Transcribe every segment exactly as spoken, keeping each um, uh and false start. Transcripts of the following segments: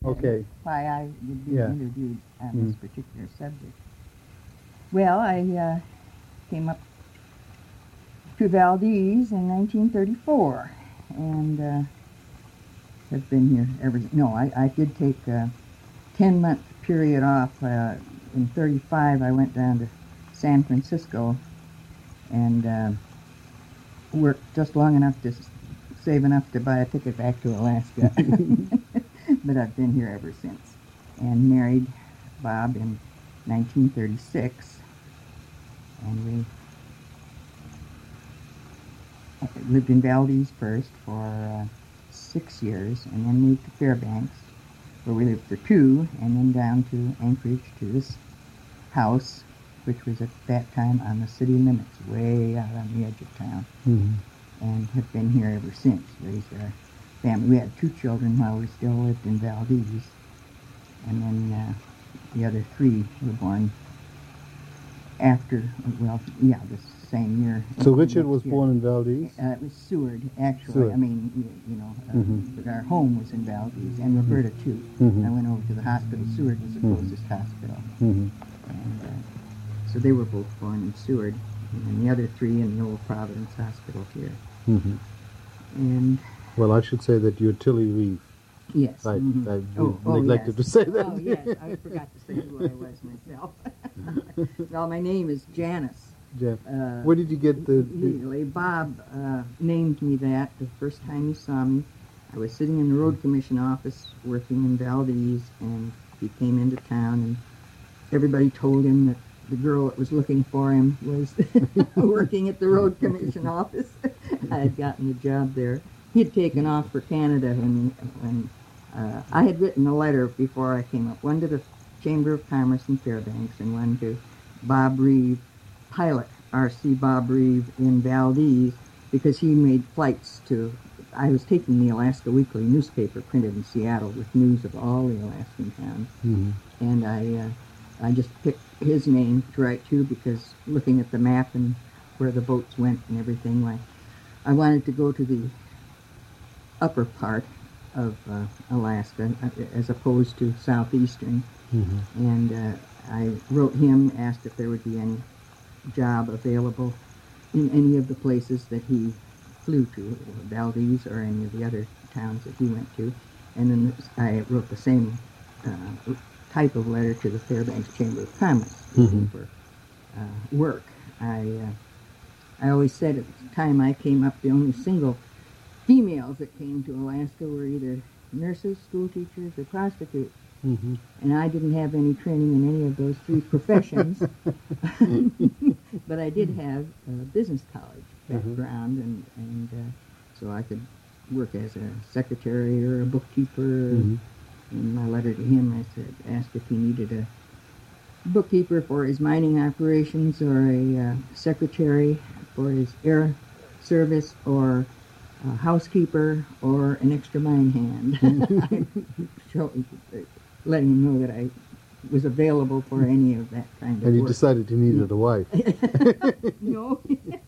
Okay. That's why I would be Yeah. interviewed on Mm. this particular subject. Well, I uh, came up to Valdez in nineteen thirty-four, and uh, have been here ever since. No, I, I did take a ten-month period off. Uh, in thirty-five, I went down to San Francisco and uh, worked just long enough to s- save enough to buy a ticket back to Alaska. But I've been here ever since, and married Bob in nineteen thirty-six, and we lived in Valdez first for uh, six years, and then moved to Fairbanks, where we lived for two, and then down to Anchorage to this house, which was at that time on the city limits, way out on the edge of town, Mm-hmm. and have been here ever since. Raised our family. We had two children while we still lived in Valdez, and then uh, the other three were born after, well, yeah, the same year. So Richard next was year. born in Valdez? Uh, it was Seward, actually. Seward. I mean, you, you know, uh, Mhm. but our home was in Valdez, and Roberta too. Mhm. I went over to the hospital. Seward was the Mhm. closest hospital, Mm-hmm. and uh, so they were both born in Seward, and the other three in the old Providence Hospital here. Mm-hmm. And Well, I should say that you're Tilly Reeve. yes, I, mhm. I oh, oh, neglected yes. to say that. Oh yes, I forgot to say who I was myself. Well, my name is Janice. Jeff, Uh, where did you get the... the Legally, Bob uh, named me that the first time he saw me. I was sitting in the road commission office working in Valdez, and he came into town, and everybody told him that the girl that was looking for him was working at the road commission office. I had gotten the job there. He had taken off for Canada when, when uh, I had written a letter before I came up, one to the Chamber of Commerce in Fairbanks and one to Bob Reeve, pilot R C Bob Reeve in Valdez, because he made flights to, I was taking the Alaska Weekly newspaper printed in Seattle with news of all the Alaskan towns, Mhm. and I uh, I just picked his name to write to, because looking at the map and where the boats went and everything, like I wanted to go to the upper part of uh, Alaska uh, as opposed to southeastern, Mhm. and uh, I wrote him, asked if there would be any job available in any of the places that he flew to, Valdez or any of the other towns that he went to. And then I wrote the same uh, type of letter to the Fairbanks Chamber of Commerce looking Mhm. for uh, work. I uh, I always said at the time I came up, the only single females that came to Alaska were either nurses, school teachers, or prostitutes. Mhm. And I didn't have any training in any of those three professions, but I did have a business college background, and, and uh, so I could work as a secretary or a bookkeeper. Mhm. In my letter to him, I said, asked if he needed a bookkeeper for his mining operations, or a uh, secretary for his air service, or a housekeeper, or an extra mine hand. I showed, letting him know that I was available for any of that kind of And you work. decided you needed a wife. No,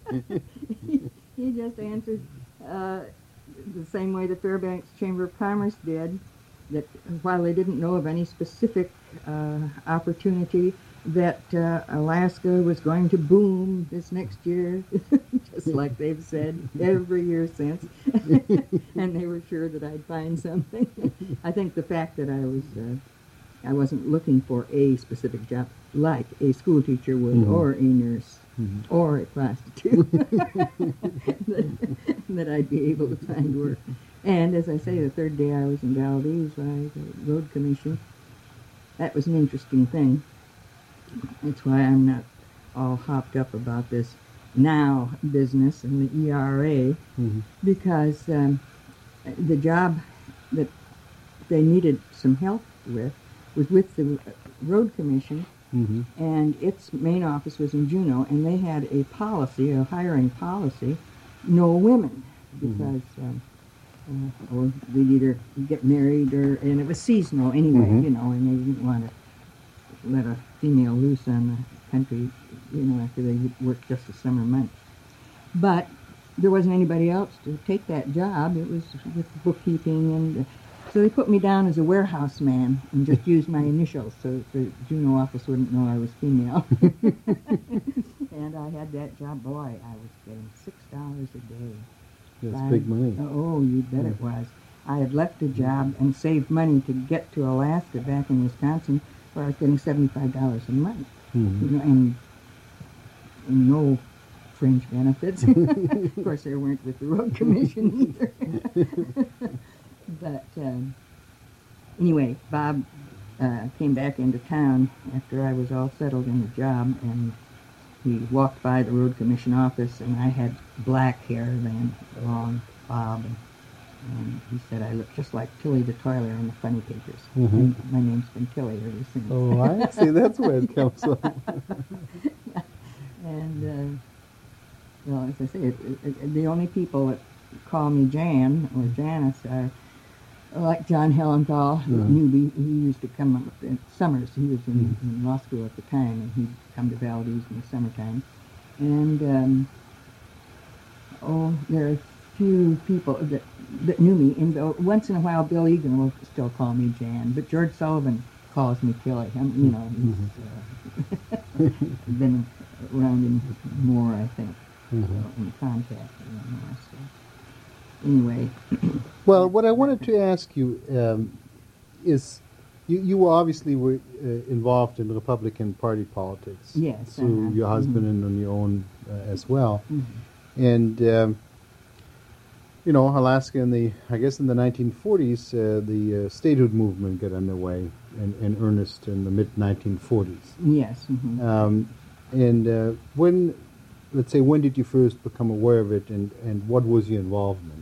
he just answered uh, the same way the Fairbanks Chamber of Commerce did, that while they didn't know of any specific uh, opportunity, that uh, Alaska was going to boom this next year, just like they've said every year since, and they were sure that I'd find something. I think the fact that I was uh, I wasn't looking for a specific job, like a school teacher would, Mhm. or a nurse, Mhm. or a prostitute, that, that I'd be able to find work. And as I say, the third day I was in Valdez by the road commission, that was an interesting thing. That's why I'm not all hopped up about this now business and the E R A, Mhm. because um, the job that they needed some help with was with the road commission, Mhm. and its main office was in Juneau, and they had a policy, a hiring policy, no women, because um, uh, or they'd either get married, or and it was seasonal anyway, Mhm. you know, and they didn't want to let a female loose on the country, you know, after they worked just the summer months. But there wasn't anybody else to take that job. It was with bookkeeping and So they put me down as a warehouse man and just used my initials so the Juneau office wouldn't know I was female. And I had that job. Boy, I was getting six dollars a day. That's Five- big money. Oh, you bet it was. I had left a job and saved money to get to Alaska back in Wisconsin where I was getting seventy-five dollars a month. Mhm. You know, and, and no fringe benefits. Of course, there weren't with the road commission either. But um, anyway, Bob uh, came back into town after I was all settled in the job, and he walked by the road commission office, and I had black hair then, long bob, and, and he said I looked just like Tilly the Toiler in the Funny Papers. Mhm. And my name's been Tilly ever since. Oh, I see. That's where it comes from. And, uh, well, as I say, it, it, it, the only people that call me Jan or Janice are like John Hellenthal, Yeah. newbie. He used to come up in summers. He was in, in law school at the time, and he'd come to Valdez in the summertime. And, um, oh, there are a few people that, that knew me. And uh, once in a while, Bill Egan will still call me Jan, but George Sullivan calls me Tilly. I'm, you know, he's uh, been around him more, I think, Mhm. so, in contact with him more. So. Anyway, Well, what I wanted to ask you um, is, you, you obviously were uh, involved in Republican Party politics. Yes, Through uh-huh. your husband Mhm. and on your own uh, as well. mhm. And, um, you know, Alaska in the, I guess in the nineteen forties, uh, the uh, statehood movement got underway in, in earnest in the mid nineteen forties. Yes. mhm. Um, and uh, when, let's say, when did you first become aware of it, and, and what was your involvement?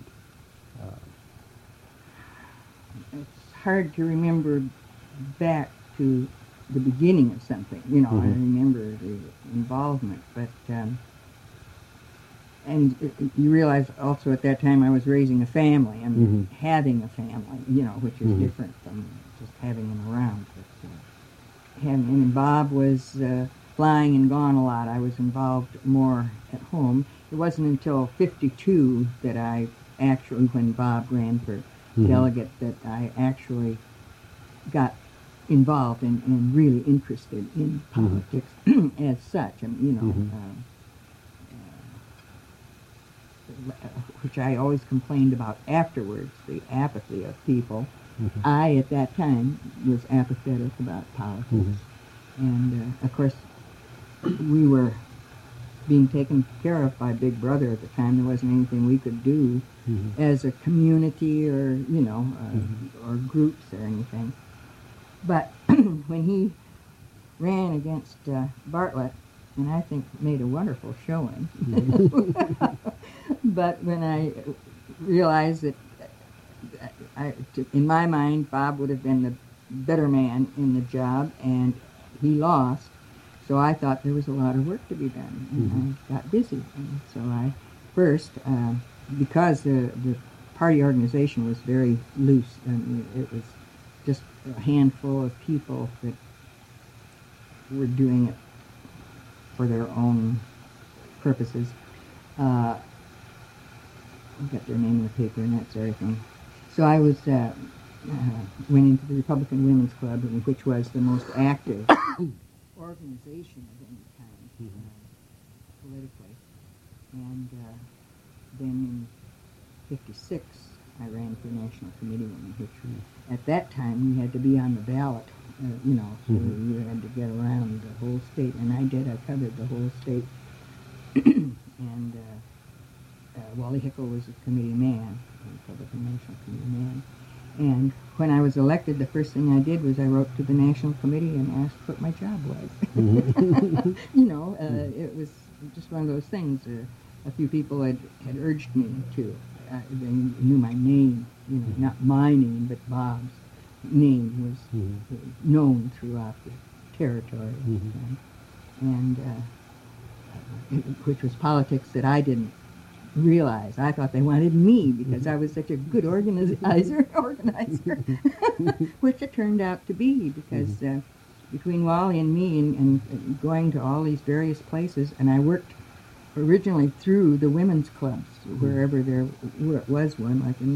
It's hard to remember back to the beginning of something. You know, I Mhm. remember the involvement, but um, and it, it- you realize also at that time I was raising a family and Mhm. having a family. You know, which is Mhm. different from just having them around. But, uh, having, and Bob was uh, flying and gone a lot. I was involved more at home. It wasn't until fifty-two that I actually, when Bob ran for Mhm. delegate, that I actually got involved and, and really interested in politics as such. And, you know, Mhm. um, uh, which I always complained about afterwards, the apathy of people. Mhm. I, at that time, was apathetic about politics. Mhm. And, uh, of course, we were being taken care of by Big Brother at the time. There wasn't anything we could do Mhm. as a community or, you know, uh, Mhm. or groups or anything. But when he ran against uh, Bartlett, and I think made a wonderful showing, but when I realized that, uh, I, to, in my mind, Bob would have been the better man in the job, and he lost, so I thought there was a lot of work to be done, and Mhm. I got busy. And so I first, uh, because the, the party organization was very loose, I mean, it was just a handful of people that were doing it for their own purposes. Uh, I've got their name in the paper and that sort of thing. So I was uh, uh, went into the Republican Women's Club, which was the most active organization of any kind Mhm. uh, politically. And uh, then in fifty-six, I ran for National Committeewoman, which at that time you had to be on the ballot, uh, you know, so Mhm. you had to get around the whole state, and I did. I covered the whole state. And uh, uh, Wally Hickel was a committee man, a Republican National Committee man. And when I was elected, the first thing I did was I wrote to the National Committee and asked what my job was. Mhm. You know, uh, it was just one of those things. Uh, a few people had, had urged me to. Uh, they knew my name, you know, not my name, but Bob's name was Mhm. known throughout the territory at the Mhm. time. And uh, which was politics that I didn't realize. I thought they wanted me because I was such a good organizer, organizer, which it turned out to be, because uh, between Wally and me and, and, and going to all these various places, and I worked originally through the women's clubs, wherever there w- was one, like in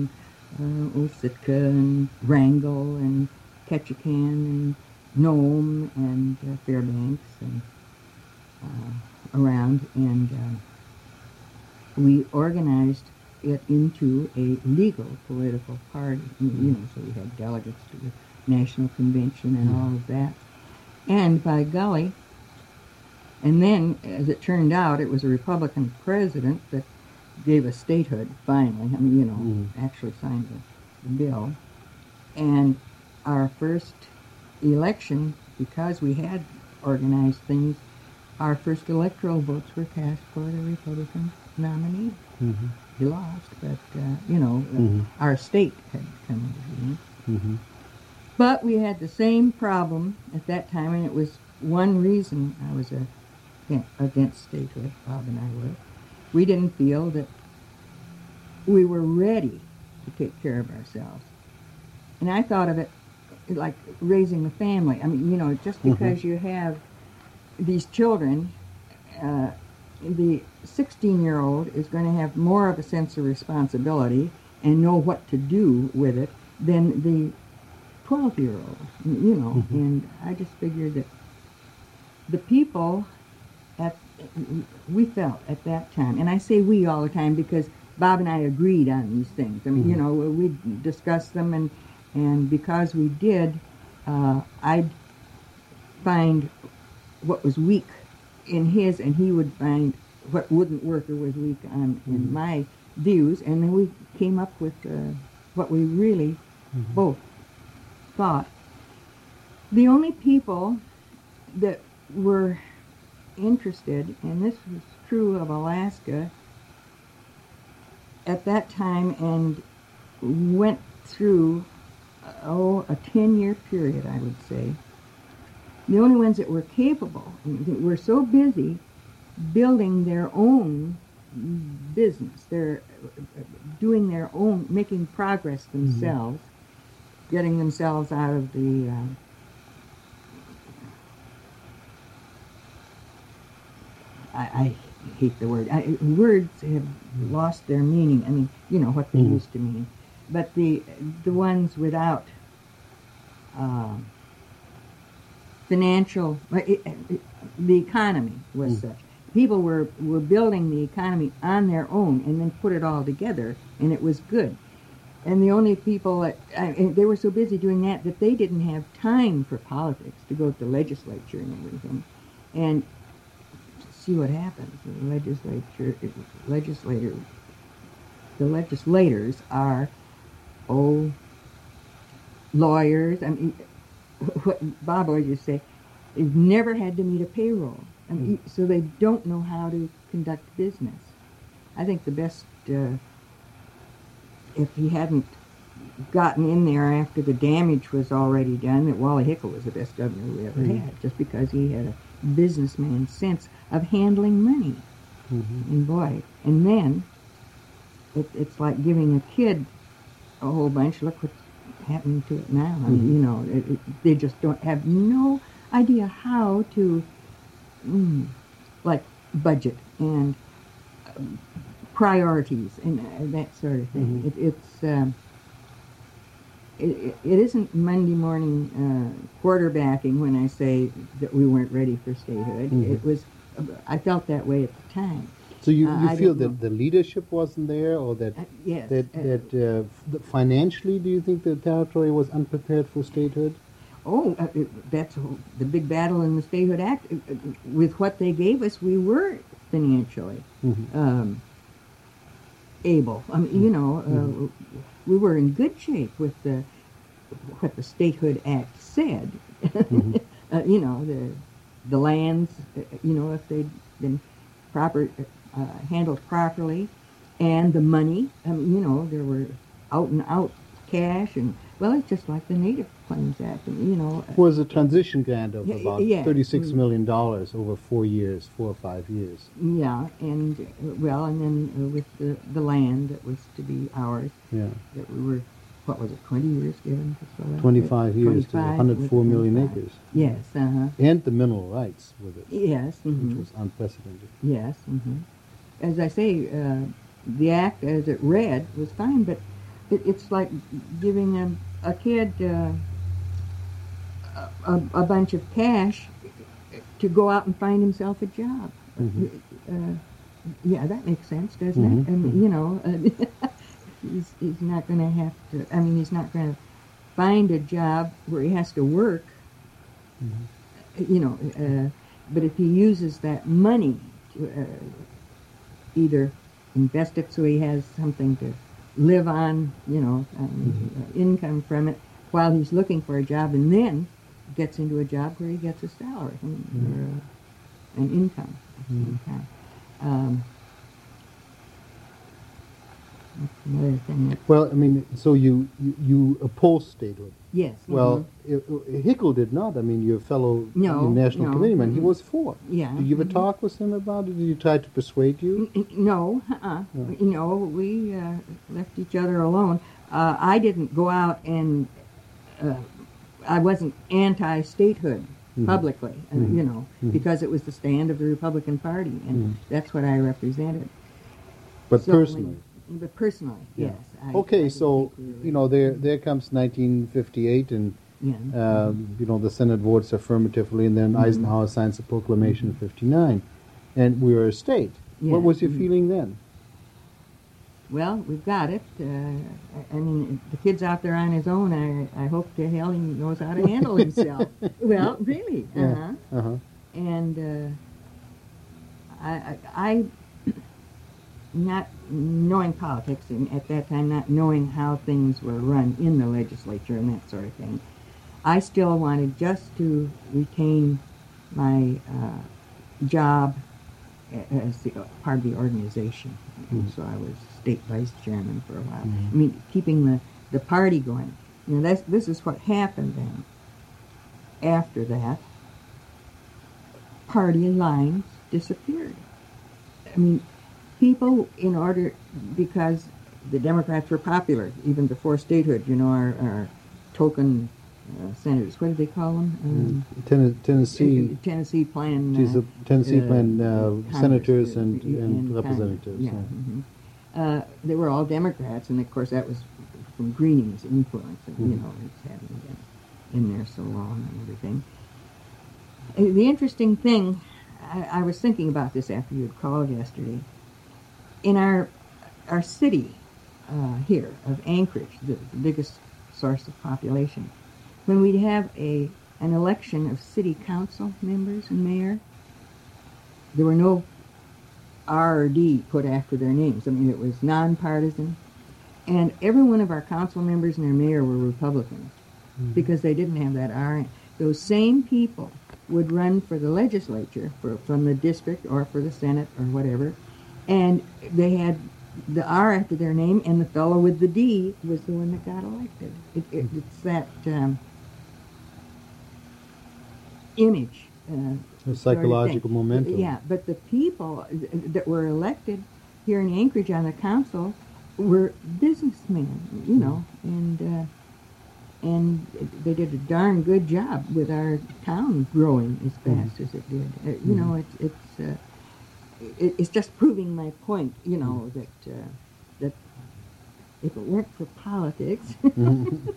uh, Old Sitka and Wrangell and Ketchikan and Nome and uh, Fairbanks and uh, around, and uh, we organized it into a legal political party. You know, so we had delegates to the National Convention and all of that. And by golly, and then, as it turned out, it was a Republican president that gave us statehood, finally. I mean, you know, Mm. actually signed the, the bill. And our first election, because we had organized things, our first electoral votes were cast for the Republican nominee. Mm-hmm. He lost, but, uh, you know, Mhm. our state had come into being. Mm-hmm. But we had the same problem at that time, and it was one reason I was a, against statehood, Bob and I were. We didn't feel that we were ready to take care of ourselves. And I thought of it like raising a family. I mean, you know, just because you have these children, uh, the sixteen-year-old is going to have more of a sense of responsibility and know what to do with it than the twelve-year-old, you know. Mhm. And I just figured that the people at we felt at that time, and I say we all the time because Bob and I agreed on these things. I mean, Mhm. you know, we discussed them, and and because we did, uh, I'd find what was weak in his, and he would find what wouldn't work or was weak on in Mhm. my views, and then we came up with uh, what we really Mhm. both thought. The only people that were interested, and this was true of Alaska at that time, and went through, oh, a ten-year period, I would say. The only ones that were capable, were so busy building their own business, they're doing their own, making progress themselves, getting themselves out of the uh, I, I hate the word. I, words have lost their meaning. I mean, you know what they Mhm. used to mean. But the the ones without um, financial, it, it, the economy was Mm. such. People were, were building the economy on their own and then put it all together, and it was good. And the only people that, I, and they were so busy doing that that they didn't have time for politics to go to the legislature and everything. And see what happens. The legislature, legislator, the legislators are, oh, lawyers. I mean, what Bob always used to say, they've never had to meet a payroll. I mean, so they don't know how to conduct business. I think the best, uh, if he hadn't gotten in there after the damage was already done, that Wally Hickel was the best governor we ever Mhm. had, just because he had a businessman's sense of handling money. Mhm. And boy, and then it, it's like giving a kid a whole bunch. Look what's happening to it now. I mean, Mhm. you know, it, it, they just don't have no idea how to, mm, like, budget and um, priorities and uh, that sort of thing. Mhm. It, it's um, it, it, it isn't Monday morning uh, quarterbacking when I say that we weren't ready for statehood. Mhm. It was, I felt that way at the time. So you, Uh, you I feel don't that the leadership wasn't there, or that Uh, yes. that uh, that uh, f- financially, do you think the territory was unprepared for statehood? Oh, uh, it, that's a- the big battle in the Statehood Act. Uh, uh, With what they gave us, we were financially Mhm. um, able. I mean, you know, uh, Mhm. we were in good shape with the what the Statehood Act said. Mhm. uh, you know, the the lands. uh, You know, if they'd been proper uh, handled properly, and the money. I mean, you know, there were out and out cash, and well, it's just like the Native Claims Act. And, you know, uh, Was a transition grant of Yeah, about yeah. thirty-six Mm. million dollars over four years, four or five years. yeah, and uh, well, and then uh, with the the land that was to be ours, Yeah, that we were, what was it, twenty years given to select? twenty-five years to twenty-five, one hundred four million twenty-five. acres. Yes, uh-huh. And the mineral rights with it, Yes, which mhm. was unprecedented. Yes. hmm As I say, uh, the act as it read was fine, but it, it's like giving a, a kid uh, a, a bunch of cash to go out and find himself a job. Mm-hmm. Uh, yeah, that makes sense, doesn't Mm-hmm. it? And, you know, uh, he's, he's not going to have to, I mean, he's not going to find a job where he has to work, Mm-hmm. you know, uh, but if he uses that money to uh, either invest it so he has something to live on, you know, um, Mm-hmm. uh, income from it while he's looking for a job, and then gets into a job where he gets a salary and, Mm-hmm. or a, an income of some Mm-hmm. kind. Um, that's another thing. That, Well, I mean, so you, you, you oppose statehood. yes. Well, mhm. I- I- Hickel did not. I mean, your fellow No, your national no, committeeman, he mhm. was for. Yeah. Did you ever mhm. talk with him about it? Did you try to persuade you? N- n- No, uh-uh. No. You know, we uh, left each other alone. Uh, I didn't go out and uh, I wasn't anti-statehood Mhm. publicly, uh, Mhm. you know, Mhm. because it was the stand of the Republican Party, and Mhm. that's what I represented. But So, personally. But personally, Yeah. yes. I, I Okay, didn't so, think we were- you know, there there comes nineteen fifty-eight, and, yeah. uh, you know, the Senate votes affirmatively, and then Mhm. Eisenhower signs the proclamation in fifty-nine, and we were a state. Yeah. What was your Mhm. feeling then? Well, we've got it. Uh, I, I mean, the kid's out there on his own. I, I hope to hell he knows how to handle himself. Well, really. Yeah. Uh-huh. Uh-huh. And uh, I, I, I, not knowing politics, and at that time not knowing how things were run in the legislature and that sort of thing, I still wanted just to retain my uh, job a- as the, part of the organization. And Mhm. so I was state vice chairman for a while. Mhm. I mean, keeping the, the party going. You know, that's, this is what happened then. After that, party lines disappeared. I mean, people, in order, because the Democrats were popular even before statehood, you know, our, our token uh, senators, what did they call them? Um, Ten- Tennessee, Tennessee plan. geez, uh, the Tennessee uh, plan uh, Congress, senators uh, and, and Congress, representatives. Yeah. yeah. mhm. Uh, they were all Democrats, and of course that was from Greening's influence, and, you Mhm. know, it's having been in there so long and everything. Uh, The interesting thing, I, I was thinking about this after you had called yesterday. In our our city uh, here of Anchorage, the, the biggest source of population, when we'd have a an election of city council members and mayor, there were no R or D put after their names. I mean, it was nonpartisan, and every one of our council members and their mayor were Republicans Mhm. because they didn't have that R. Those same people would run for the legislature, for, from the district or for the Senate or whatever, and they had the R after their name, and the fellow with the D was the one that got elected. It, it, it's that um, image. Uh, A sort of psychological thing. momentum. Yeah, but the people that were elected here in Anchorage on the council were businessmen, you know, and uh, and they did a darn good job with our town growing as fast as it did. Uh, you know, it's it's uh, it, it's just proving my point. You know that uh, that if it weren't for politics, Mhm.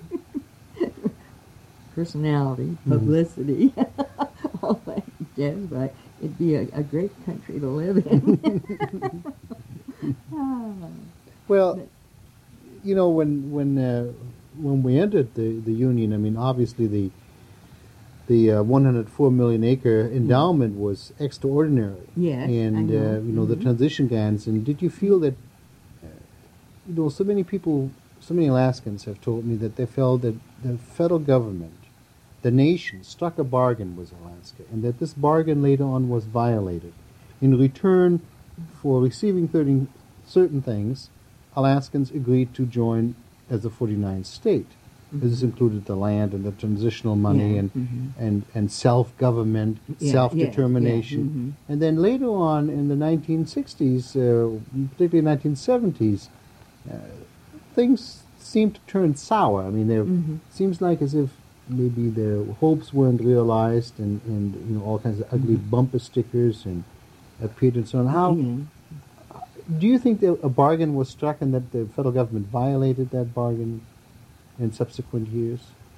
personality, publicity, all that jazz, but it'd be a, a great country to live in. Ah. Well, But- you know, when when uh, when we entered the, the union, I mean, obviously the the uh, one hundred four million acre endowment was extraordinary. Yes, I and know. Uh, you know the Mhm. transition grants. And did you feel that? Uh, you know, so many people, so many Alaskans have told me that they felt that the federal government, the nation, struck a bargain with Alaska, and that this bargain later on was violated. In return for receiving thirty certain things, Alaskans agreed to join as a forty-ninth state. This included the land and the transitional money Yeah, and, mhm. and, and self-government, Yeah, self-determination. yeah, yeah, mhm. And then later on in the nineteen sixties, uh, particularly nineteen seventies, uh, things seemed to turn sour. I mean, there Mhm. seems like as if maybe their hopes weren't realized, and, and you know all kinds of ugly bumper stickers and appeared and so on. How Yeah. Do you think that a bargain was struck and that the federal government violated that bargain in subsequent years?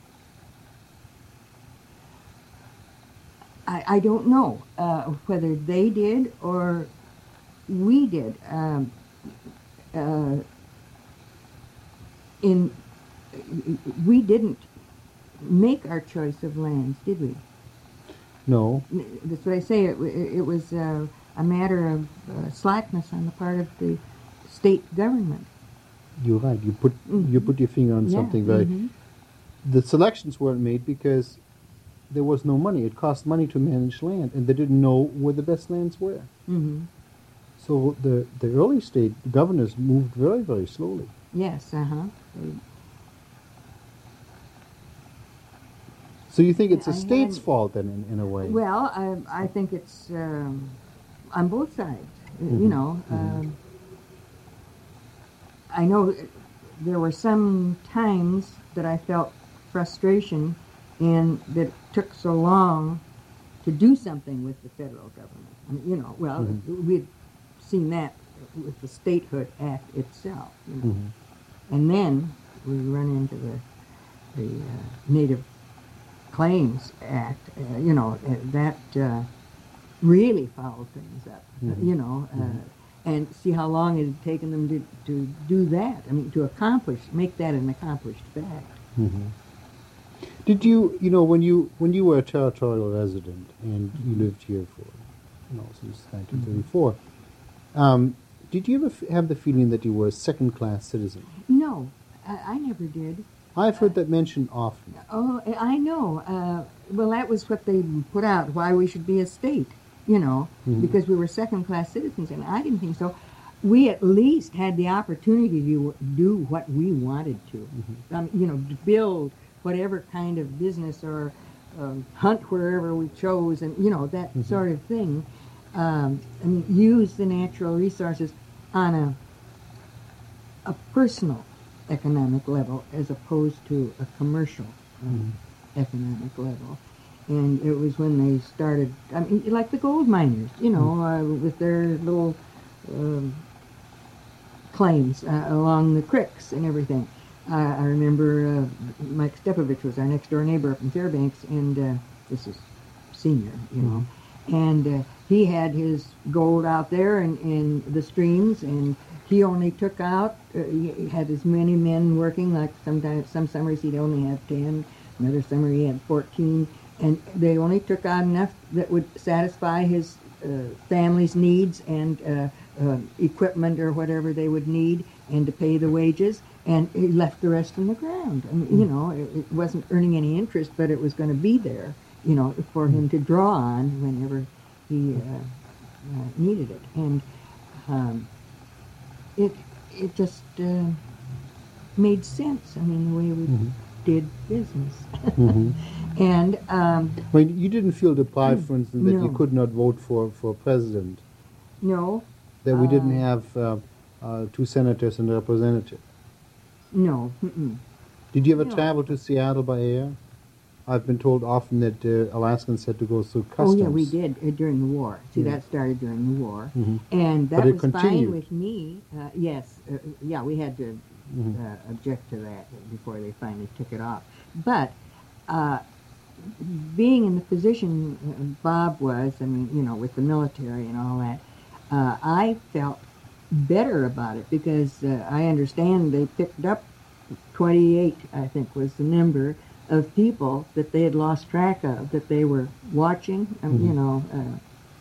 I, I don't know uh, whether they did or we did. Um, uh, in we didn't make our choice of lands, did we? No. That's what I say. It, it was uh, a matter of uh, slackness on the part of the state government. You're right. You put Mhm. you put your finger on Yeah, something very. mhm. The selections weren't made because there was no money. It cost money to manage land, and they didn't know where the best lands were. Mm-hmm. So the the early state governors moved very very slowly. Yes, uh-huh. So you think it's I the state's had- fault then, in, in a way? Well, I, I think it's um, on both sides. You Mhm. know, Mhm. um, I know there were some times that I felt frustration in that it took so long to do something with the federal government. I mean, you know, well, Mhm. we'd seen that with the Statehood Act itself. You know. Mhm. And then we run into the the uh, Native Claims Act. Uh, you know, uh, that uh, really fouled things up. uh, Mhm. you know, uh, and see how long it had taken them to, to do that. I mean, to accomplish, make that an accomplished fact. Mhm. Did you, you know, when you when you were a territorial resident and you lived here for, you know, since nineteen thirty-four, um, did you ever f- have the feeling that you were a second-class citizen? No, I, I never did. I've heard that mentioned often. Oh, I know. Uh, well, that was what they put out, why we should be a state, you know, Mhm. because we were second-class citizens, and I didn't think so. We at least had the opportunity to do what we wanted to, um, you know, to build whatever kind of business or um, hunt wherever we chose, and, you know, that sort of thing. Um, I mean, use the natural resources on a a personal economic level as opposed to a commercial um, economic level. And it was when they started, I mean, like the gold miners, you know, uh, with their little um, claims uh, along the creeks and everything. Uh, I remember uh, Mike Stepovich was our next door neighbor up in Fairbanks, and uh, this is senior, you know, and uh, he had his gold out there in, in the streams, and he only took out, uh, he had as many men working, like sometimes, some summers he'd only have ten, another summer he had fourteen, and they only took out enough that would satisfy his uh, family's needs and uh, uh, equipment or whatever they would need, and to pay the wages, and he left the rest in the ground. I mean, you know, it, it wasn't earning any interest, but it was going to be there, you know, for him to draw on whenever he uh, uh, needed it. And um, it it just uh, made sense. I mean, the way we Mhm. did business. Mhm. And um, I mean, you didn't feel deprived, for instance, that you No. could not vote for, for president, no, that we didn't Uh, have uh, uh, two senators and a representative. no. Mm-mm. Did you ever No. travel to Seattle by air? I've been told often that uh, Alaskans had to go through Oh customs. yeah, we did uh, during the war. See, Yeah. that started during the war, Mhm. and that But it was fine continued. with me. Uh, yes, uh, yeah, we had to Mhm. uh, object to that before they finally took it off. But uh, being in the position uh, Bob was, I mean, you know, with the military and all that, uh, I felt better about it because uh, I understand they picked up twenty-eight, I think was the number of people that they had lost track of, that they were watching, um, you Mhm. know, uh,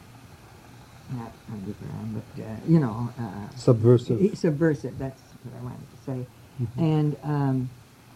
not underground, but, uh, you know, uh, Subversive. subversive, that's what I wanted to say. And um,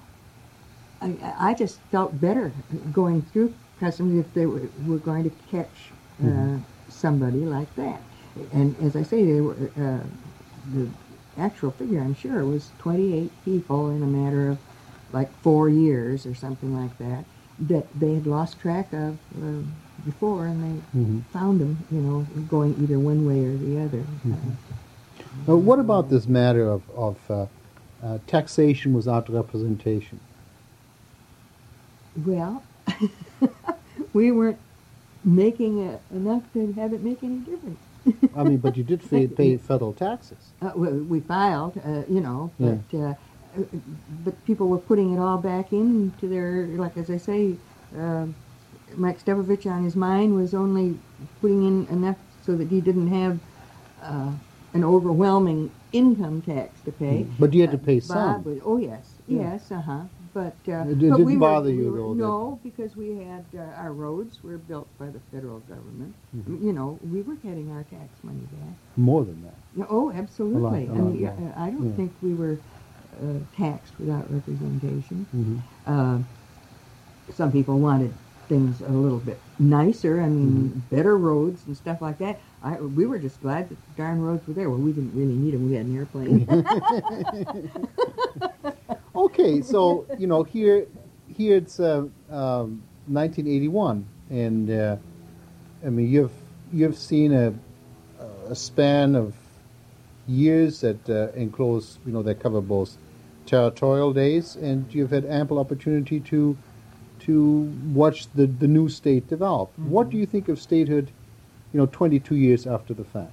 I, I just felt better going through customs if they were, were going to catch uh, Mhm. somebody like that. And as I say, they were, uh, the actual figure, I'm sure, was twenty-eight people in a matter of like four years or something like that, that they had lost track of uh, before, and they Mhm. found them, you know, going either one way or the other. Uh, what about this matter of, of uh, uh, taxation without representation? Well, we weren't making a, enough to have it make any difference. I mean, but you did pay, pay federal taxes. Uh, we, we filed, uh, you know, Yeah. but uh, uh, but people were putting it all back into their, like as I say, uh, Mike Stevovich on his mine was only putting in enough so that he didn't have uh, an overwhelming income tax to pay. But you had to pay Uh, some. Bob was, oh yes, Yeah. yes, uh huh. But uh, It but didn't we were- bother we you, were- though, No, because we had uh, our roads were built by the federal government. Mm-hmm. I mean, you know, we were getting our tax money back. More than that. No, oh, absolutely. a I lot mean, more. uh, I don't Yeah. think we were uh, taxed without representation. Mhm. Uh, some people wanted things a little bit nicer. I mean, Mm-hmm. better roads and stuff like that. I, we were just glad that the darn roads were there. Well, we didn't really need them. We had an airplane. Okay, so you know here, here it's uh, um, nineteen eighty-one, and uh, I mean you've you've seen a a span of years that uh, enclose you know that cover both territorial days, and you've had ample opportunity to to watch the the new state develop. Mm-hmm. What do you think of statehood, you know, twenty-two years after the fact?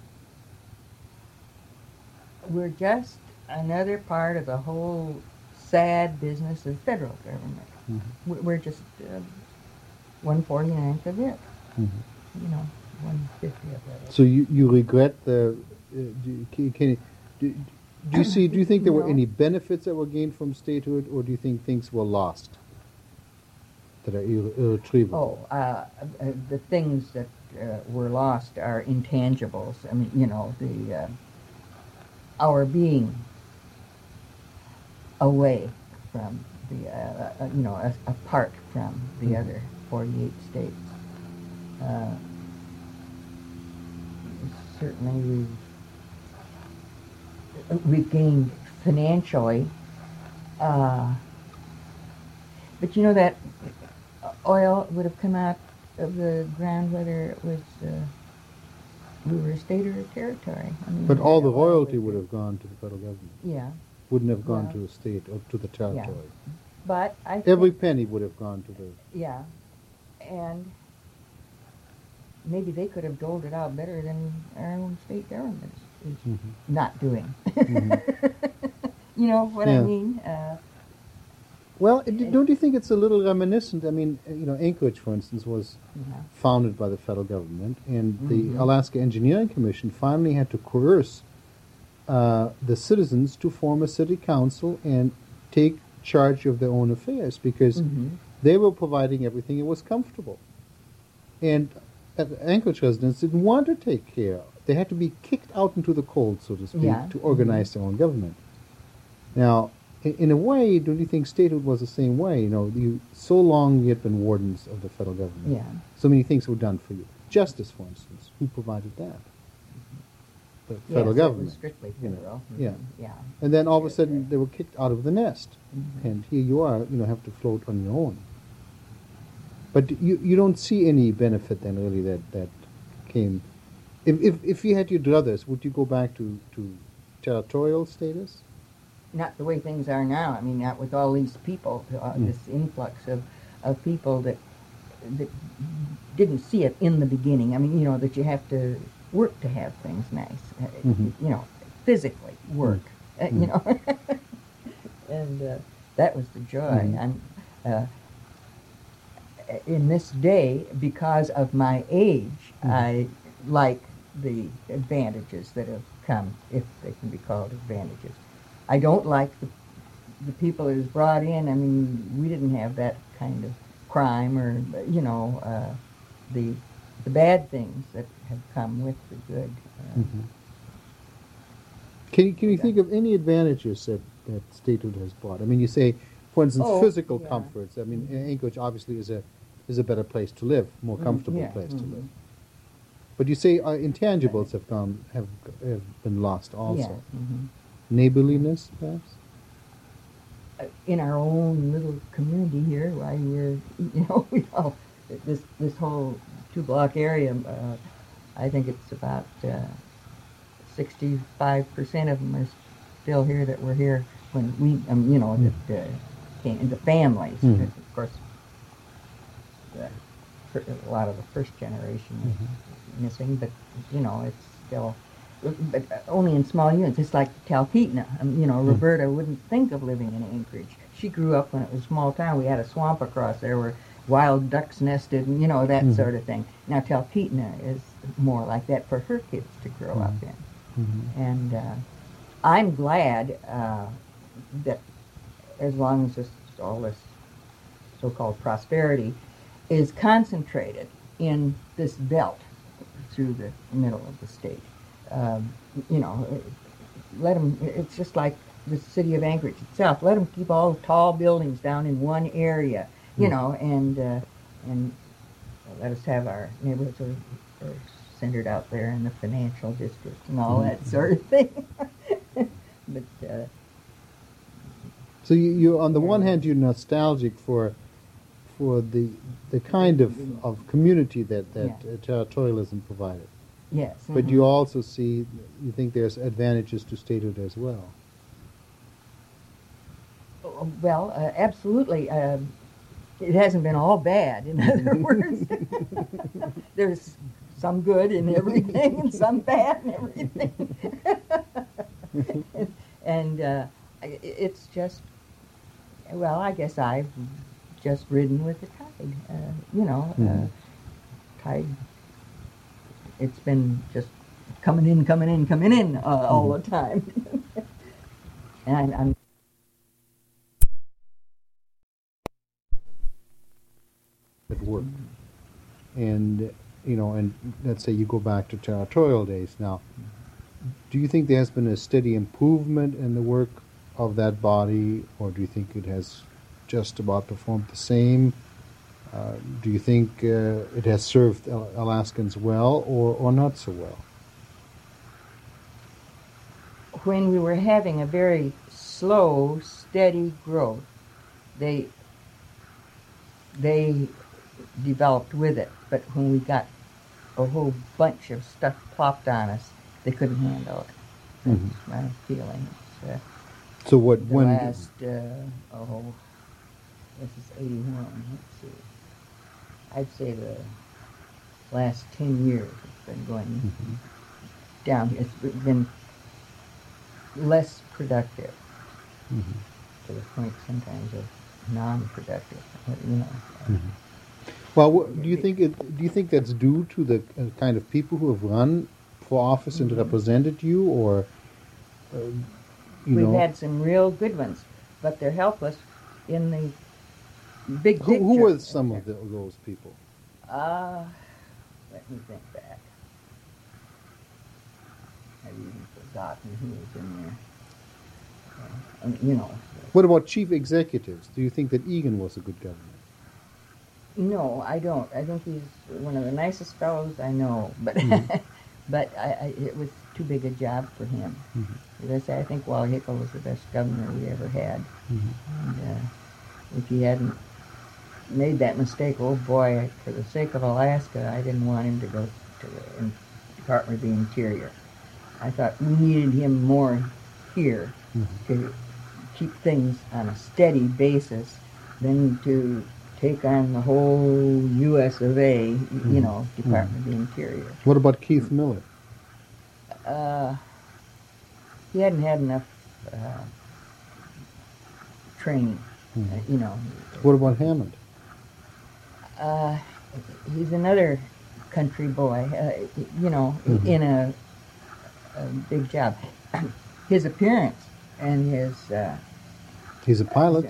We're just another part of the whole sad business of federal government. Mm-hmm. We- We're just uh, one forty-ninth of it. Mm-hmm. You know, one fifty of it. So you, you regret the? Uh, do, can, can do, do you see? Do you think there were No. any benefits that were gained from statehood, or do you think things were lost that are irre- irretrievable? Oh, uh, uh, the things that uh, were lost are intangibles. I mean, you know, the uh, our being away from the, uh, uh, you know, a, apart from the Mhm. other forty-eight states. Uh, certainly, we've we've gained financially, uh, but you know that oil would have come out of the ground whether it was uh, we were a state or a territory. I mean, But all the oil royalty was- would have gone to the federal government. Yeah, Wouldn't have gone Yeah. to a state or to the territory. but I think, Every penny would have gone to the. yeah, and maybe they could have doled it out better than our own state government is, is Mhm. not doing. Mhm. You know what Yeah. I mean? Uh, Well, it- don't you think it's a little reminiscent? I mean, uh, you know, Anchorage, for instance, was yeah. founded by the federal government, and the Mhm. Alaska Engineering Commission finally had to coerce uh, the citizens to form a city council and take charge of their own affairs because Mhm. they were providing everything. It was comfortable, and uh, Anchorage residents didn't want to take care. They had to be kicked out into the cold, so to speak, Yeah. to organize their own government. Now, in, in a way, don't you think statehood was the same way? You know, you so long you had been wardens of the federal government. Yeah. So many things were done for you. Justice, for instance, who provided that? The Yes, federal it government. was strictly you know. federal. Yeah. Mhm. Yeah. And then all of a Yes, sudden right. they were kicked out of the nest, Mhm. and here you are, you know, have to float on your own. But you you don't see any benefit then really that that came. If if if you had your druthers, would you go back to to territorial status? Not the way things are now. I mean, not with all these people, uh, Mm. this influx of, of people that that didn't see it in the beginning. I mean, you know, that you have to work to have things nice. Uh, Mhm. You know, physically work. Uh, you Mm. know, and uh, that was the joy. Mhm. I'm uh, in this day because of my age. Mhm. I like the advantages that have come, if they can be called advantages. I don't like the the people that was brought in. I mean, we didn't have that kind of crime or, you know, uh, the the bad things that have come with the good. Uh, Mhm. Can you, can you Yeah. think of any advantages that, that statehood has brought? I mean, you say, for instance, Oh, physical yeah. comforts. I mean, Anchorage obviously is a is a better place to live, more Mm, comfortable yeah, place to mhm. live. But you say uh, intangibles have gone have, have been lost also. Yeah. mhm. Neighborliness, perhaps. Uh, in our own little community here, why we're, you know, we all, this this whole two block area, uh, I think it's about uh, sixty-five percent of them are still here that were here when we, um, you know, Mm. that uh, came, the families, Mhm. of course. The fir- a lot of the first generation is Mm-hmm. missing, but you know, it's still, but only in small units. It's like Talkeetna. Um, you know, Mm-hmm. Roberta wouldn't think of living in Anchorage. She grew up when it was a small town. We had a swamp across there where wild ducks nested, and you know that Mhm. sort of thing. Now Talkeetna is more like that for her kids to grow up Mhm. in, Mhm. and uh, I'm glad uh, that as long as this all this so-called prosperity is concentrated in this belt through the middle of the state. Um, you know, let them. It's just like the city of Anchorage itself. Let them keep all the tall buildings down in one area. You Mm. know, and uh, and let us have our neighborhoods are, are centered out there in the financial district and all that sort of thing. but uh, So you, you, on the Yeah. one hand, you're nostalgic for for the the kind of, of community that that Yeah. uh, territorialism provided, yes, but mhm. you also see you think there's advantages to statehood as well. Oh, well, uh, absolutely. Um, it hasn't been all bad. In other words, there's some good in everything and some bad in everything. and uh, i- it's just, well, I guess I've just ridden with the tide. Uh, you know, Mhm. uh, tide. It's been just coming in, coming in, coming in uh, all the time. and I'm, I'm At work, and you know, and let's say you go back to territorial days now. Do you think there has been a steady improvement in the work of that body, or do you think it has just about performed the same? Uh, do you think uh, it has served Al- Alaskans well, or, or not so well? when we were having a very slow, steady growth, they they developed with it. But when we got a whole bunch of stuff plopped on us, they couldn't handle it. That's Mhm. my feeling. It's, uh, So what the when? last uh, oh, this is eighty-one. Let's see. I'd say the last ten years it's been going Mhm. down. It's been less productive Mhm. to the point sometimes of non-productive. You know. Mhm. Well, wh- do you think it? Do you think that's due to the uh, kind of people who have run for office and Mhm. represented you, or uh, you We've know, had some real good ones, but they're helpless in the big who, picture. who were some of the, those people? Uh, let me think back. I've even forgotten who was in there. Uh, and, you know, What about chief executives? Do you think that Egan was a good governor? no, I don't. I think he's one of the nicest fellows I know, but Mhm. but I, I, it was too big a job for him. Mhm. As I say, I think Wally Hickel was the best governor we ever had. Mhm. And uh, if he hadn't made that mistake, oh boy, for the sake of Alaska, I didn't want him to go to the in, Department of the Interior. I thought we needed him more here Mhm. to keep things on a steady basis than to take on the whole U S of A, you Mhm. know, Department of the Interior. What about Keith Miller? Uh, he hadn't had enough uh, training, uh, Mhm. you know. What about Hammond? Uh, he's another country boy, uh, you know, Mhm. in a, a big job. His appearance and his. Uh, He's a pilot.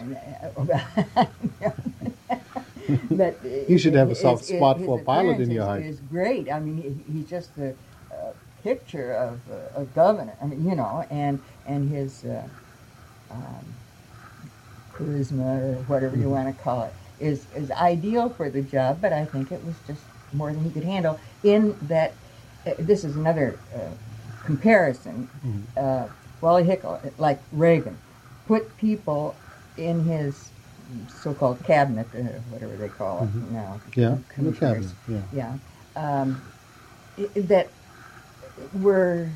but You should have a his- soft his- spot his for a pilot in appearance your is, heart. is great. I mean, he, he's just a, a picture of a, a governor. I mean, you know, and and his uh, um, charisma or whatever you Mhm. want to call it is is ideal for the job. But I think it was just more than he could handle. In that, uh, this is another uh, comparison. Mhm. Uh, Wally Hickel, like Reagan, put people in his so-called cabinet, uh, whatever they call it Mhm. now, Yeah, the commissioners, cabinet. Yeah. yeah, um, i- that were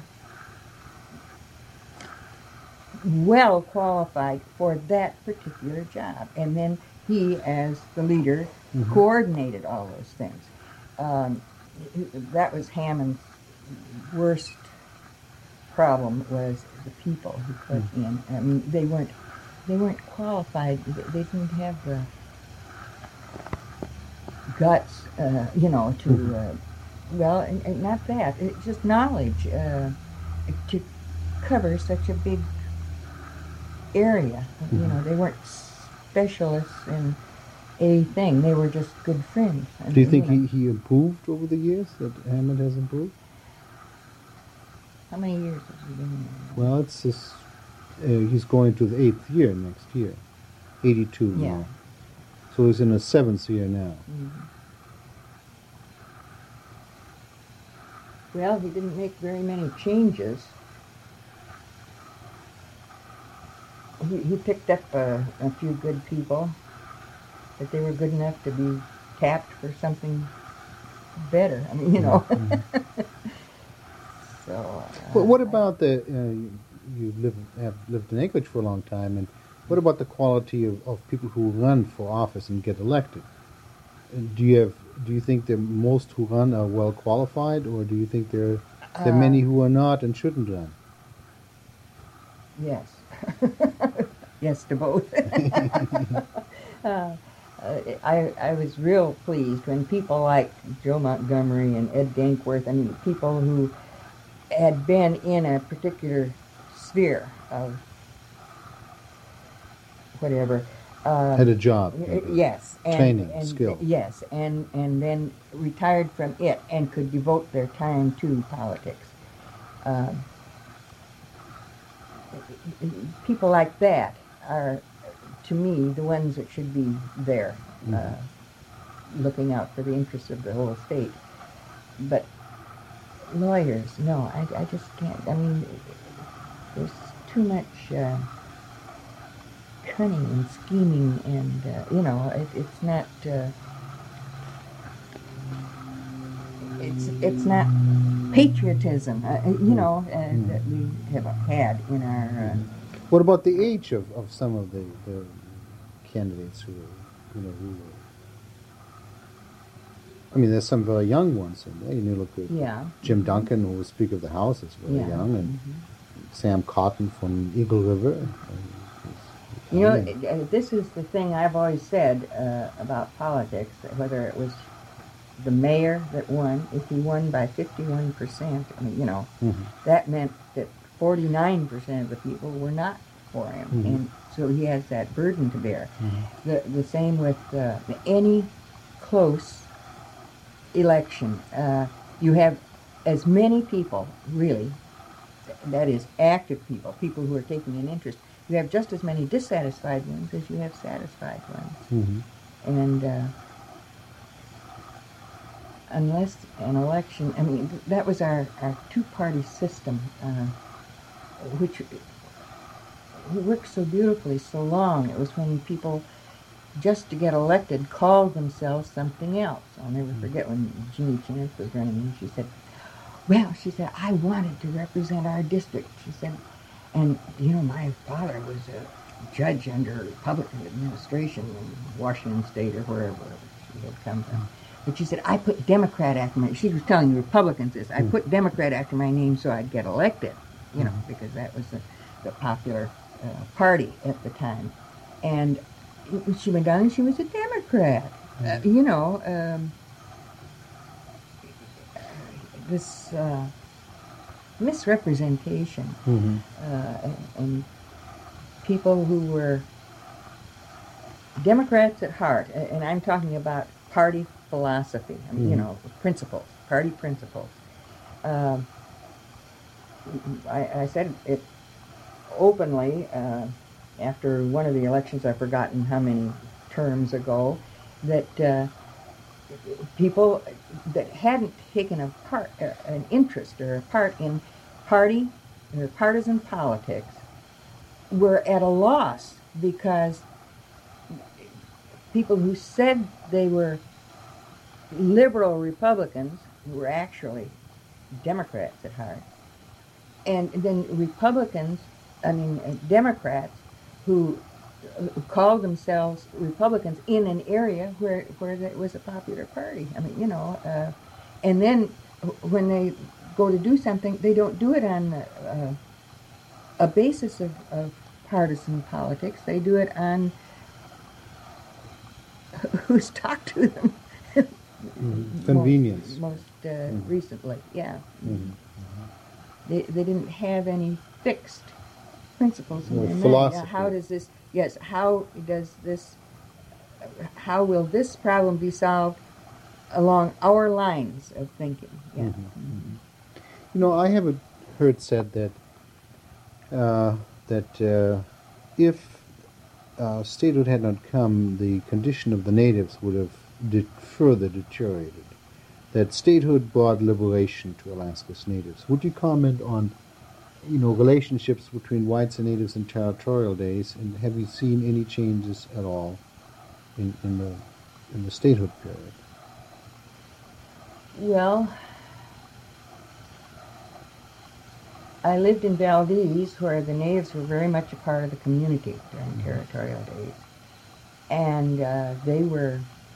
well qualified for that particular job. And then he, as the leader, Mhm. coordinated all those things. Um, that was Hammond's worst problem, was the people he put Mm. in. I mean, they weren't they weren't qualified. They they didn't have the guts, uh, you know, to Mhm. uh, well, and, and not that. It's just knowledge uh, to cover such a big area. You Mhm. know, they weren't specialists in a thing. They were just good friends. And, Do you think know, he, he improved over the years, that Hammond has improved? how many years has he been there? Well, it's this, uh, he's going to the eighth year next year, eighty-two Yeah. now. So he's in his seventh year now. Mhm. Well, he didn't make very many changes. He, he picked up a, a few good people, but they were good enough to be tapped for something better. I mean, you know. Mhm. So. Uh, But what I- about the, uh, you, you live, have lived in Anchorage for a long time, and what about the quality of, of people who run for office and get elected? And do you have, do you think that most who run are well qualified, or do you think there, there are Uh, many who are not and shouldn't run? Yes. Yes to both. uh, I, I was real pleased when people like Joe Montgomery and Ed Dankworth, I mean, people who had been in a particular sphere of whatever. Um, Had a job, y- maybe. Yes. And, Training, and, skill. Yes, and, and then retired from it and could devote their time to politics. Um, people like that are, to me, the ones that should be there, uh, Mhm. looking out for the interests of the whole state. But lawyers, no, I, I just can't. I mean, there's too much uh, cunning and scheming, and uh, you know, it, it's not. Uh, it's it's not patriotism, uh, you know, uh, Mhm. that we have had in our. Uh, What about the age of, of some of the, the candidates who, are, you know, who were, I mean, there's some very young ones in there. You look at Yeah. Jim Duncan, who was Speaker of the House, is very Yeah. young, and Mhm. Sam Cotton from Eagle River. uh, is You know, young. uh, this is the thing I've always said uh, about politics, that whether it was the mayor that won, if he won by fifty-one percent, I mean, you know, Mhm. that meant that forty-nine percent of the people were not for him. Mhm. And so he has that burden to bear. Mhm. The, the same with uh, any close election. Uh, you have as many people, really, that is active people, people who are taking an interest. You have just as many dissatisfied ones as you have satisfied ones. Mhm. And uh, unless an election, I mean, th- that was our, our two-party system, uh, which worked so beautifully so long. It was when people, just to get elected, called themselves something else. I'll never forget when Jeannie Chance was running, and she said, well, she said, I wanted to represent our district. She said, and, you know, my father was a judge under a Republican administration in Washington State or wherever she had come from. But she said, I put Democrat after my, she was telling the Republicans this, I put Democrat after my name so I'd get elected, you know, because that was the, the popular uh, party at the time. And she went down and she was a Democrat. Uh, you know, um, this uh, misrepresentation Mhm. uh, and, and people who were Democrats at heart, a- and I'm talking about party philosophy, I mean, you Mhm. know, principles, party principles. Um, I, I said it openly uh, after one of the elections, I've forgotten how many terms ago, that uh, people that hadn't taken a part, uh, an interest or a part in party or partisan politics were at a loss, because people who said they were liberal Republicans were actually Democrats at heart. And then Republicans, I mean, uh, Democrats who uh, called themselves Republicans in an area where where it was a popular party. I mean, you know, uh, and then when they go to do something, they don't do it on uh, a basis of, of partisan politics. They do it on who's talked to them. Mm-hmm. Convenience. Most, most uh, mm-hmm. recently, yeah. Mm-hmm. They they didn't have any fixed principles in Well, their mind. philosophy. Now, how does this? Yes, how does this? How will this problem be solved along our lines of thinking? Yeah. Mm-hmm. Mm-hmm. You know, I have heard said that uh, that uh, if uh, statehood had not come, the condition of the natives would have de- further deteriorated. That statehood brought liberation to Alaska's natives. Would you comment on, you know, relationships between whites and natives in territorial days, and have you seen any changes at all in, in the in the statehood period? Well, I lived in Valdez, where the natives were very much a part of the community during mm-hmm. territorial days, and uh, they were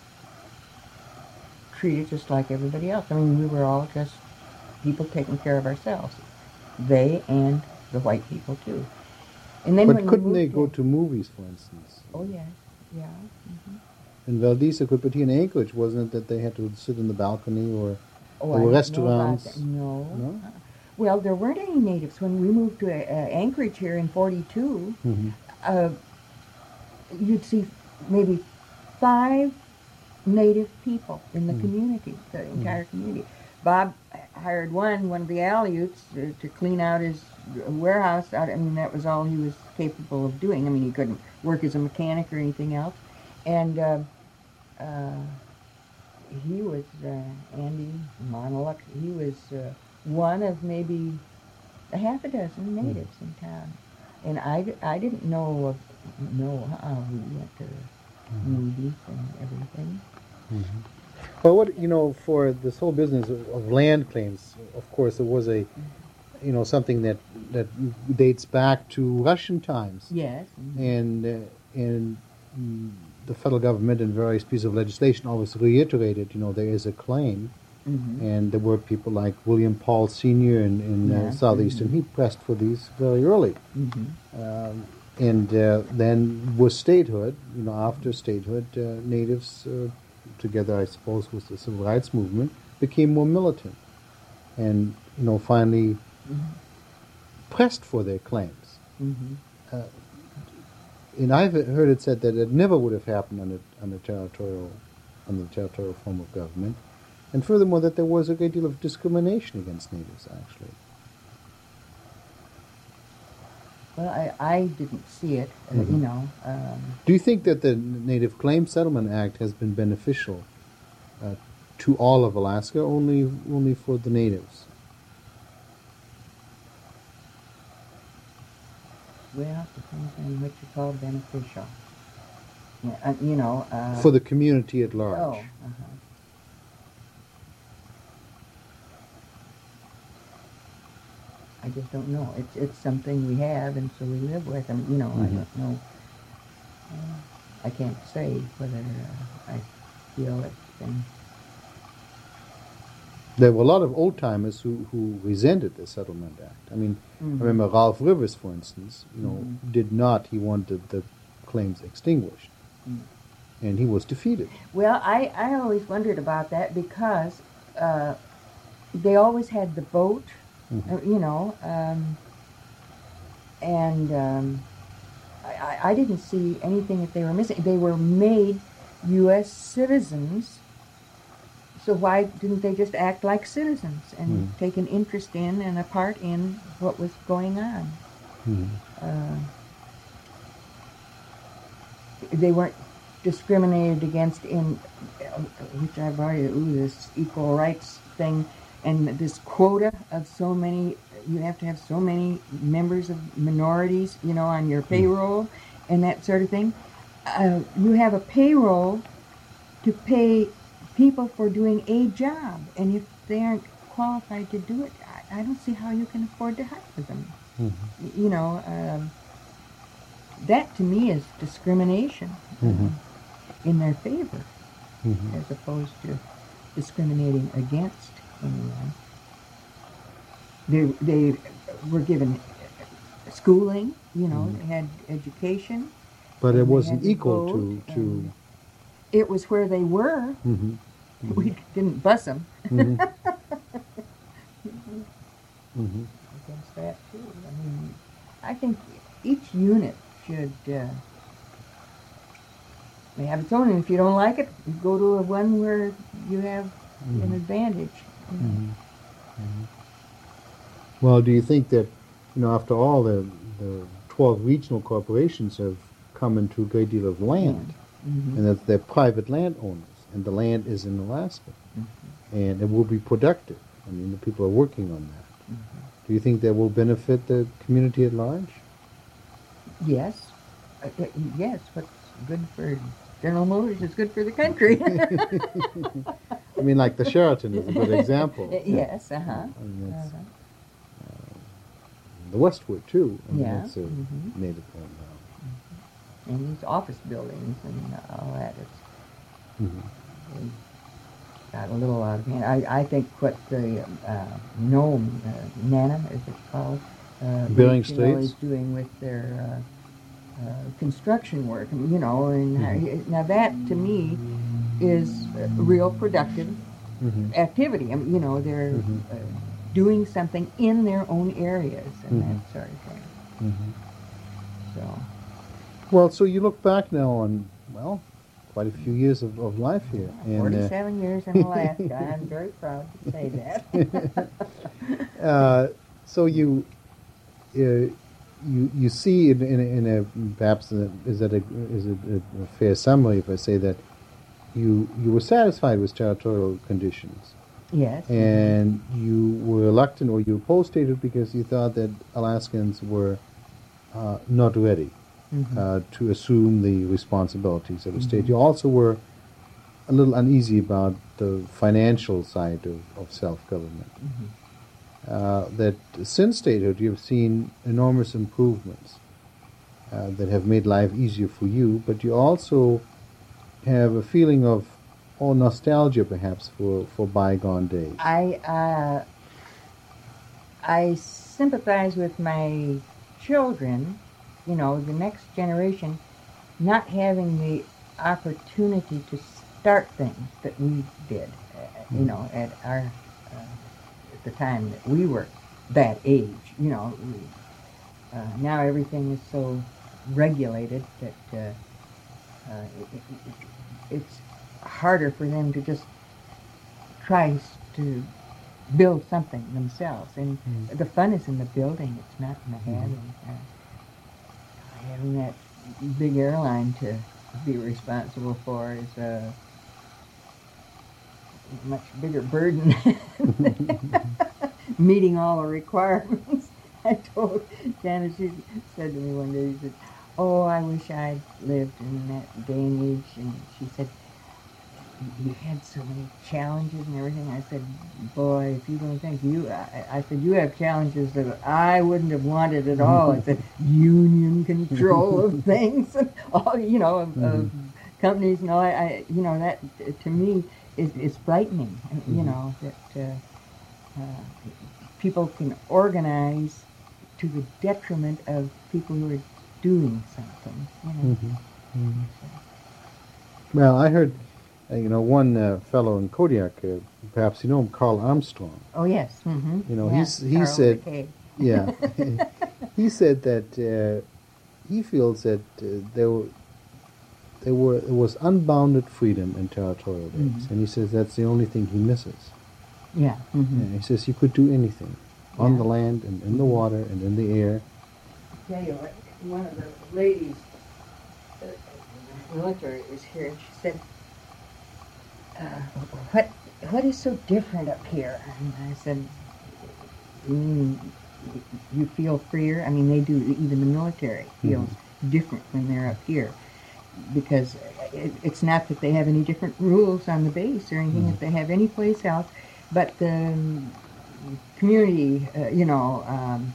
treated just like everybody else. I mean, we were all just people taking care of ourselves. They and the white people too. And then but when couldn't we they moved go to, to movies, for instance? Oh yes, yeah. Mm-hmm. In Valdez, could, but in Anchorage, wasn't it that they had to sit in the balcony, or oh, there were I restaurants? No. No? Uh, well, there weren't any natives when we moved to uh, Anchorage here in forty-two. Mm-hmm. Uh, you'd see maybe five native people in the mm-hmm. community, the entire mm-hmm. community. Bob hired one, one of the Aleuts, uh, to clean out his warehouse. I mean, that was all he was capable of doing. I mean, he couldn't work as a mechanic or anything else. And uh, uh, he was, uh, Andy Monoluk, he was uh, one of maybe a half a dozen natives mm-hmm. in town. And I, I didn't know of, know how we went to mm-hmm. movies and everything. Mm-hmm. Well, what, you know, for this whole business of, of land claims, of course, it was a, you know, something that, that dates back to Russian times. Yes. Mm-hmm. And, uh, and mm, the federal government in various pieces of legislation always reiterated, you know, there is a claim. Mm-hmm. And there were people like William Paul Senior in, in yeah. uh, Southeastern. Mm-hmm. He pressed for these very early. Mm-hmm. Um, and uh, then with statehood, you know, after statehood, uh, natives, uh, together, I suppose, with the civil rights movement, became more militant. And, you know, finally mm-hmm. pressed for their claims. Mm-hmm. Uh, and I've heard it said that it never would have happened under, under territorial, under the territorial form of government. And furthermore, that there was a great deal of discrimination against natives, actually. Well, I, I didn't see it, uh, mm-hmm. you know. Um, Do you think that the Native Claims Settlement Act has been beneficial uh, to all of Alaska, or only only for the natives? Well, it depends on what you call beneficial. Yeah, uh, you know. Uh, for the community at large. Oh, uh-huh. I just don't know. It's it's something we have, and so we live with. I mean, you know, mm-hmm. I don't know. Uh, I can't say whether uh, I feel it's been. There were a lot of old-timers who, who resented the Settlement Act. I mean, mm-hmm. I remember Ralph Rivers, for instance, you know, mm-hmm. did not. He wanted the claims extinguished. Mm-hmm. And he was defeated. Well, I, I always wondered about that because uh, they always had the boat, mm-hmm. uh, you know, um, and um, I, I didn't see anything that they were missing. They were made U S citizens. So why didn't they just act like citizens and mm. take an interest in and a part in what was going on? Mm. Uh, they weren't discriminated against in, uh, which I've already, ooh, this equal rights thing, and this quota of so many, you have to have so many members of minorities, you know, on your payroll mm. and that sort of thing. Uh, you have a payroll to pay people for doing a job, and if they aren't qualified to do it, I, I don't see how you can afford to hire them. Mm-hmm. You know, um, that to me is discrimination Mhm. in their favor, Mhm. as opposed to discriminating against anyone. They they were given schooling, you know, Mhm. they had education. But and it they wasn't had to equal vote, to to. and it was where they were. Mhm. We didn't bus them Mhm. Mhm. against that too. I mean, I think each unit should uh, have its own, and if you don't like it, you go to a one where you have an Mhm. advantage. You know. Mhm. Mhm. Well, do you think that, you know, after all, the the twelve regional corporations have come into a great deal of land, Mhm. and that they're private landowners, and the land is in Alaska, and it will be productive. I mean, the people are working on that. Do you think that will benefit the community at large? Yes, uh, uh, yes. What's good for General Motors is good for the country. I mean, like the Sheraton is a good example. Yes, uh huh. I mean, it's, Uh-huh. the Westwood too. I mean, Yeah, it's a mhm. native land now. And these office buildings and all that. It's Mhm. they got a little out of hand. I, I think what the uh, NOM, uh, NANA, is it called? Uh, Bering regional is Straits? doing with their uh, uh, construction work. I mean, you know, and Mhm. now that to me is a real productive Mhm. activity. I mean, you know, they're Mhm. uh, doing something in their own areas and Mhm. that sort of thing. Mhm. So, Well, so you look back now on, well, quite a few years of, of life here. And, uh, forty-seven years in Alaska. I'm very proud to say that. uh, so you, uh, you you see in, in, a- in a perhaps uh, is that a, is it a, a fair summary if I say that you you were satisfied with territorial conditions, Yes. and you were reluctant or you opposed it because you thought that Alaskans were uh, not ready Mhm. uh, to assume the responsibilities of a state. Mhm. You also were a little uneasy about the financial side of, of self-government. Mhm. Uh, that since statehood, you've seen enormous improvements uh, that have made life easier for you, but you also have a feeling of, or nostalgia perhaps, for, for bygone days. I uh, I sympathize with my children, you know, the next generation, not having the opportunity to start things that we did, uh, you know, at our uh, at the time that we were that age. You know, we, uh, now everything is so regulated that uh, uh, it, it, it's harder for them to just try s- to build something themselves. And Mm. the fun is in the building, it's not in the Mhm. having. Uh, having that big airline to be responsible for is a much bigger burden. Meeting all the requirements. I told Janice, she said to me one day, she said, "Oh, I wish I'd lived in that day and age." And she said, "You had so many challenges and everything." I said, "Boy, if you don't think you," I, I said, "you have challenges that I wouldn't have wanted at all." I said, "Union control of things, and all, you know, of, of companies and all." I, I, you know, that uh, to me is is frightening. You know that uh, uh, people can organize to the detriment of people who are doing something. You know. Mhm. Mhm. Well, I heard, uh, you know, one uh, fellow in Kodiak, uh, perhaps you know him, Carl Armstrong. Oh yes. Mm-hmm. You know, yeah. he's he Carl said, with a K. yeah, he said that uh, he feels that uh, there were there were there was unbounded freedom in territorial days, Mhm. and he says that's the only thing he misses. Yeah. Mm-hmm. Yeah, he says you could do anything on Yeah. the land and in the Mhm. water and in the air. Tell you what, one of the ladies uh, in the military was here, and she said, uh, "What what is so different up here?" And I said, "You mean y- you feel freer?" I mean, they do. Even the military feels different when they're up here, because it, it's not that they have any different rules on the base or anything that they have any place else, but the um, community, uh, you know. Um,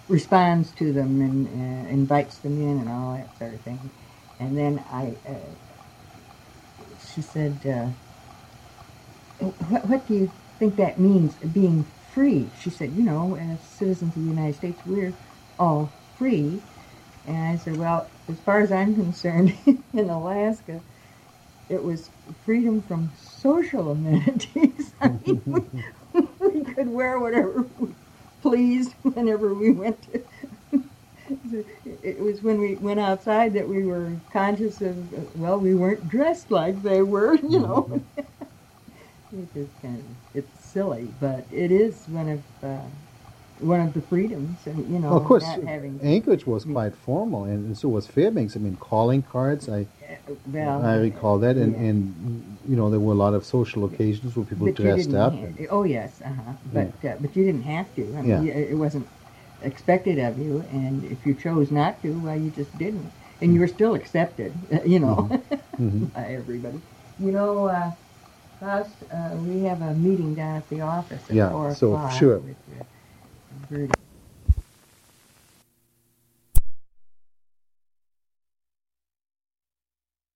responds to them and uh, invites them in and all that sort of thing. And then I, uh, she said, uh, what, what do you think that means, being free? She said, you know, as citizens of the United States, we're all free. And I said, well, as far as I'm concerned, in Alaska, it was freedom from social amenities. I mean, we, we could wear whatever we pleased whenever we went to. It was when we went outside that we were conscious of, well, we weren't dressed like they were, you know. It's just kind of, it's silly, but it is one of uh, one of the freedoms, and you know, Well, of course, not having Anchorage was quite formal, and so was Fairbanks. I mean, calling cards, I well, I recall that, and, yeah. and you know, there were a lot of social occasions where people But you dressed didn't up. have- and- oh yes, uh-huh. But uh, but you didn't have to. I mean, Yeah. you- it wasn't expected of you, and if you chose not to, well, you just didn't, and you were still accepted, you know, Mhm. by everybody. You know, uh, Faust, uh, we have a meeting down at the office at Yeah, four so, o'clock sure. with uh, Bertie.